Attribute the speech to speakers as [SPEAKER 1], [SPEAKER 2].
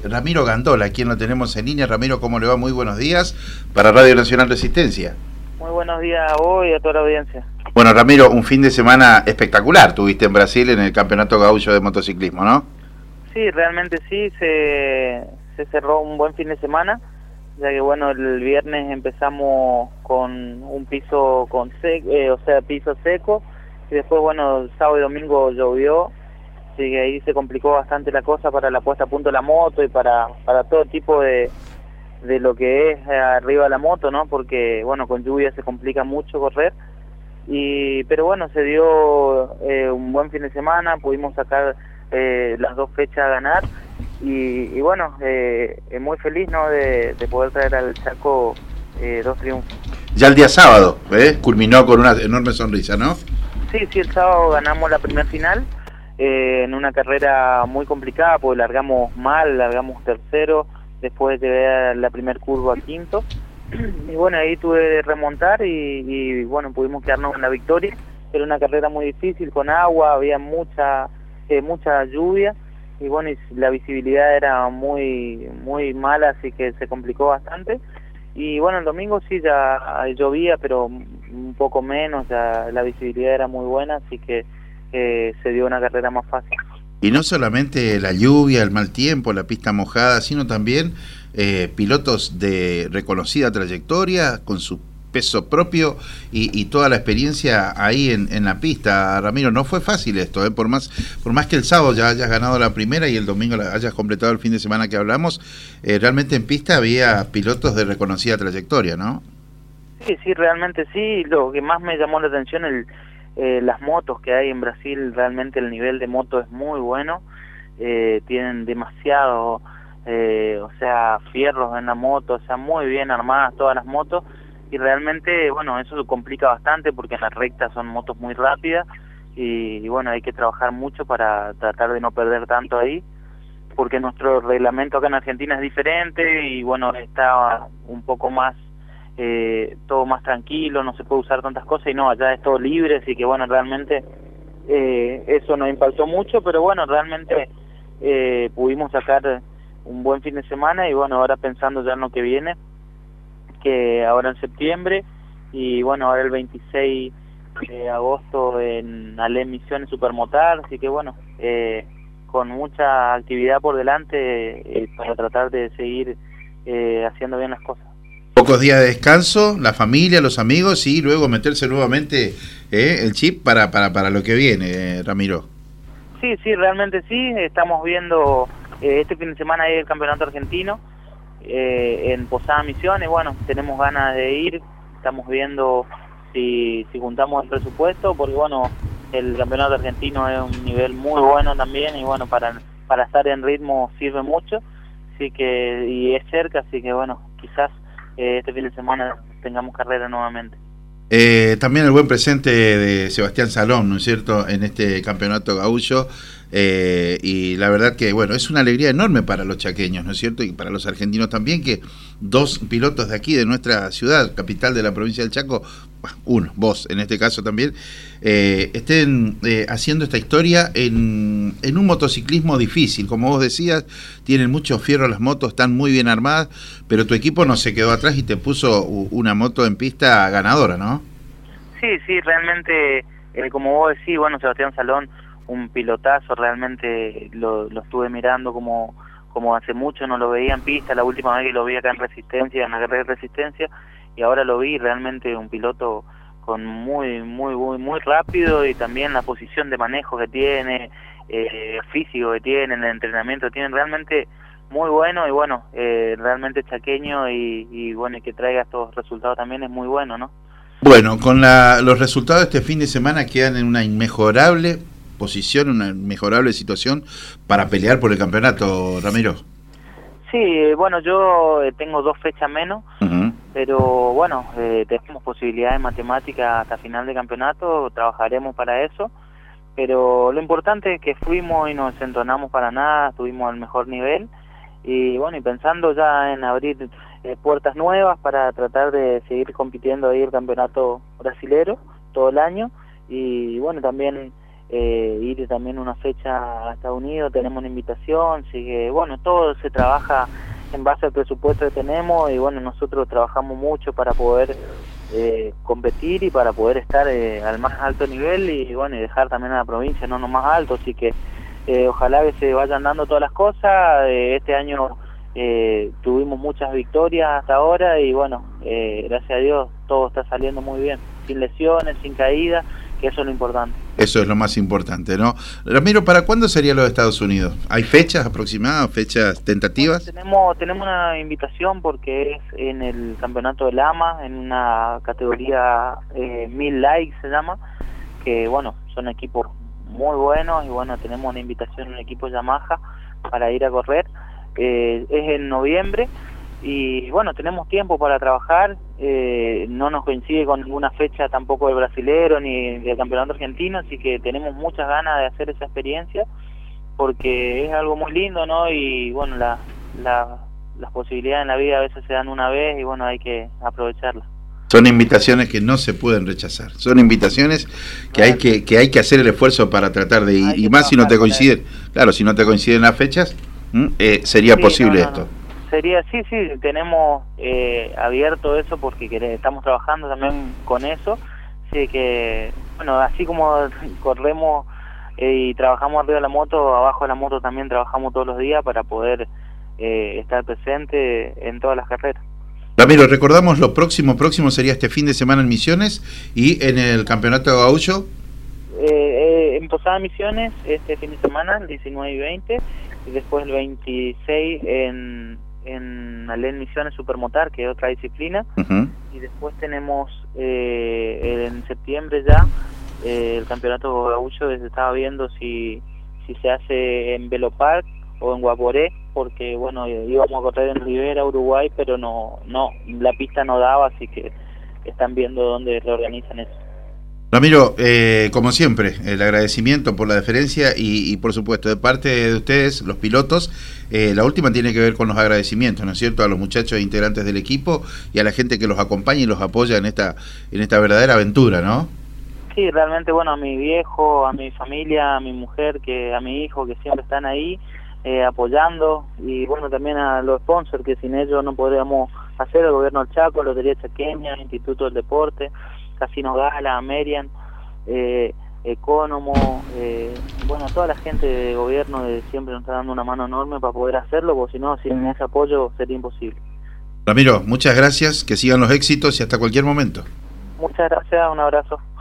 [SPEAKER 1] Ramiro Gandola, quien lo tenemos en línea. Ramiro, ¿cómo le va? Muy buenos días para Radio Nacional Resistencia.
[SPEAKER 2] Muy buenos días a vos y a toda la audiencia.
[SPEAKER 1] Bueno, Ramiro, un fin de semana espectacular tuviste en Brasil en el Campeonato Gaúcho de Motociclismo, ¿no?
[SPEAKER 2] Sí, realmente sí, se cerró un buen fin de semana, ya que bueno, el viernes empezamos con un piso piso seco, y después bueno, el sábado y domingo llovió, así que ahí se complicó bastante la cosa para la puesta a punto de la moto y para todo tipo de lo que es arriba de la moto, ¿no? Porque bueno, con lluvia se complica mucho correr, pero bueno, se dio un buen fin de semana, pudimos sacar las dos fechas a ganar, y bueno, muy feliz, ¿no? de poder traer al Chaco dos triunfos.
[SPEAKER 1] Ya el día sábado, culminó con una enorme sonrisa, ¿no?
[SPEAKER 2] Sí, el sábado ganamos la primer final, en una carrera muy complicada, porque largamos mal, largamos tercero, después de la primer curva quinto, y bueno, ahí tuve que remontar y bueno, pudimos quedarnos con la victoria. Era una carrera muy difícil, con agua, había mucha lluvia, y bueno, y la visibilidad era muy mala, así que se complicó bastante. Y bueno, el domingo sí ya llovía, pero un poco menos, ya la visibilidad era muy buena, así que se dio una carrera más fácil.
[SPEAKER 1] Y no solamente la lluvia, el mal tiempo, la pista mojada, sino también pilotos de reconocida trayectoria, con su peso propio y toda la experiencia ahí en la pista. Ramiro, no fue fácil esto, por más que el sábado ya hayas ganado la primera y el domingo hayas completado el fin de semana que hablamos, realmente en pista había pilotos de reconocida trayectoria, ¿no?
[SPEAKER 2] Sí, realmente sí. Lo que más me llamó la atención las motos que hay en Brasil. Realmente el nivel de moto es muy bueno, tienen demasiado, fierros en la moto, o sea, muy bien armadas todas las motos, y realmente, bueno, eso complica bastante porque en las rectas son motos muy rápidas, y bueno, hay que trabajar mucho para tratar de no perder tanto ahí, porque nuestro reglamento acá en Argentina es diferente, y bueno, está un poco más todo más tranquilo, no se puede usar tantas cosas, y no, allá es todo libre, así que bueno, realmente eso nos impactó mucho, pero bueno, realmente pudimos sacar un buen fin de semana, y bueno, ahora pensando ya en lo que viene, que ahora en septiembre, y bueno, ahora el 26 de agosto en Alem Misiones Supermotar, así que bueno, con mucha actividad por delante para tratar de seguir haciendo bien las cosas.
[SPEAKER 1] Pocos días de descanso, la familia, los amigos, y luego meterse nuevamente el chip para lo que viene, Ramiro.
[SPEAKER 2] Sí, realmente sí. Estamos viendo este fin de semana hay el campeonato argentino en Posada Misiones. Bueno, tenemos ganas de ir. Estamos viendo si juntamos el presupuesto, porque bueno, el campeonato argentino es un nivel muy bueno también, y bueno, para estar en ritmo sirve mucho. Así que, y es cerca, así que bueno, quizás este fin de semana tengamos carrera nuevamente.
[SPEAKER 1] También el buen presente de Sebastián Salom, ¿no es cierto?, en este campeonato gaúcho, y la verdad que, bueno, es una alegría enorme para los chaqueños, ¿no es cierto?, y para los argentinos también, que dos pilotos de aquí, de nuestra ciudad, capital de la provincia del Chaco, uno, vos en este caso también, estén haciendo esta historia en un motociclismo difícil. Como vos decías, tienen mucho fierro las motos, están muy bien armadas, pero tu equipo no se quedó atrás y te puso una moto en pista ganadora, ¿no?
[SPEAKER 2] Sí, realmente, como vos decís, bueno, Sebastián Salón, un pilotazo, realmente lo estuve mirando como hace mucho no lo veía en pista. La última vez que lo vi acá en Resistencia, en la carrera de Resistencia, y ahora lo vi, realmente un piloto con muy rápido, y también la posición de manejo que tiene, físico que tiene, el entrenamiento que tiene, realmente muy bueno. Y bueno, realmente chaqueño, y bueno, y que traiga estos resultados también es muy bueno, ¿no?
[SPEAKER 1] Bueno, con los resultados de este fin de semana quedan en una inmejorable posición, una inmejorable situación para pelear por el campeonato, Ramiro.
[SPEAKER 2] Sí, bueno, yo tengo 2 fechas menos, pero bueno, tenemos posibilidades matemáticas hasta final de campeonato, trabajaremos para eso, pero lo importante es que fuimos y nos entonamos para nada, estuvimos al mejor nivel, y bueno, y pensando ya en abrir puertas nuevas para tratar de seguir compitiendo ahí el campeonato brasilero todo el año, y bueno, también ir también una fecha a Estados Unidos, tenemos una invitación, así que bueno, todo se trabaja en base al presupuesto que tenemos y bueno, nosotros trabajamos mucho para poder competir y para poder estar al más alto nivel y bueno, y dejar también a la provincia no más alto, así que ojalá que se vayan dando todas las cosas. Este año tuvimos muchas victorias hasta ahora y bueno, gracias a Dios todo está saliendo muy bien, sin lesiones, sin caídas, que eso es lo importante.
[SPEAKER 1] Eso es lo más importante, ¿no? Ramiro, ¿para cuándo sería los Estados Unidos? ¿Hay fechas aproximadas, fechas tentativas?
[SPEAKER 2] Bueno, tenemos una invitación porque es en el campeonato de Lama, en una categoría 1000 likes se llama, que bueno, son equipos muy buenos y bueno, tenemos una invitación a un equipo Yamaha para ir a correr, es en noviembre y bueno, tenemos tiempo para trabajar, no nos coincide con ninguna fecha tampoco del brasilero ni del campeonato argentino, así que tenemos muchas ganas de hacer esa experiencia porque es algo muy lindo, ¿no? Y bueno, las posibilidades en la vida a veces se dan una vez y bueno, hay que aprovecharlas.
[SPEAKER 1] Son invitaciones que no se pueden rechazar, son invitaciones que hay que hacer el esfuerzo para tratar de ir, y más si no te coinciden, claro, si no te coinciden las fechas, sería posible esto.
[SPEAKER 2] Sería, sí, tenemos abierto eso porque estamos trabajando también con eso, así que, bueno, así como corremos y trabajamos arriba de la moto, abajo de la moto también trabajamos todos los días para poder estar presente en todas las carreras.
[SPEAKER 1] Ramiro, recordamos lo próximo sería este fin de semana en Misiones y en el Campeonato Gaúcho.
[SPEAKER 2] En Posada Misiones este fin de semana, el 19 y 20, y después el 26 en Alén Misiones Supermotar, que es otra disciplina, y después tenemos en septiembre ya el campeonato gaúcho, se estaba viendo si se hace en Velopark o en Guaporé, porque bueno, íbamos a correr en Rivera, Uruguay, pero no, la pista no daba, así que están viendo dónde reorganizan eso.
[SPEAKER 1] Ramiro, como siempre, el agradecimiento por la deferencia y por supuesto de parte de ustedes, los pilotos, la última tiene que ver con los agradecimientos, ¿no es cierto?, a los muchachos integrantes del equipo y a la gente que los acompaña y los apoya en esta verdadera aventura, ¿no?
[SPEAKER 2] Sí, realmente, bueno, a mi viejo, a mi familia, a mi mujer, a mi hijo, que siempre están ahí apoyando, y bueno, también a los sponsors, que sin ellos no podríamos hacer, el Gobierno del Chaco, Lotería Chaqueña, Instituto del Deporte, Casino Gala, Merian, Economo, bueno, toda la gente de gobierno siempre nos está dando una mano enorme para poder hacerlo, porque si no, sin ese apoyo sería imposible.
[SPEAKER 1] Ramiro, muchas gracias, que sigan los éxitos y hasta cualquier momento.
[SPEAKER 2] Muchas gracias, un abrazo.